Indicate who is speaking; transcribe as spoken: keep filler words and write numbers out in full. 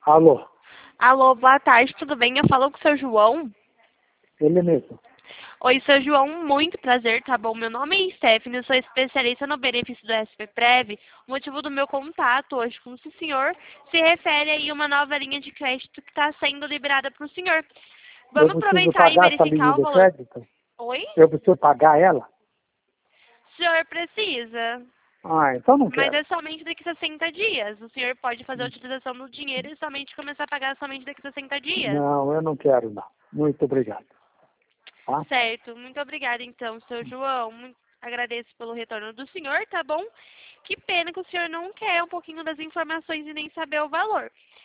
Speaker 1: Alô,
Speaker 2: Alô, boa tarde, tudo bem? Eu falo com o seu João.
Speaker 1: ele mesmo.
Speaker 2: Oi, seu João, muito prazer, tá bom? Meu nome é Stephanie, eu sou especialista no benefício do S P Prev. O motivo do meu contato hoje com o senhor se refere aí a uma nova linha de crédito que está sendo liberada para o senhor.
Speaker 1: Eu
Speaker 2: Vamos
Speaker 1: preciso
Speaker 2: aproveitar e
Speaker 1: pagar essa linha
Speaker 2: verificar o
Speaker 1: de
Speaker 2: valor.
Speaker 1: crédito?
Speaker 2: Oi?
Speaker 1: Eu preciso pagar ela?
Speaker 2: O senhor precisa,
Speaker 1: Ah, então não
Speaker 2: mas
Speaker 1: quero.
Speaker 2: é somente daqui a sessenta dias. O senhor pode fazer a utilização do dinheiro e somente começar a pagar somente daqui a sessenta dias.
Speaker 1: Não, eu não quero não. Muito obrigado. Tá?
Speaker 2: Certo, muito obrigada então, seu João. Muito agradeço pelo retorno do senhor, tá bom? Que pena que o senhor não quer um pouquinho das informações e nem saber o valor.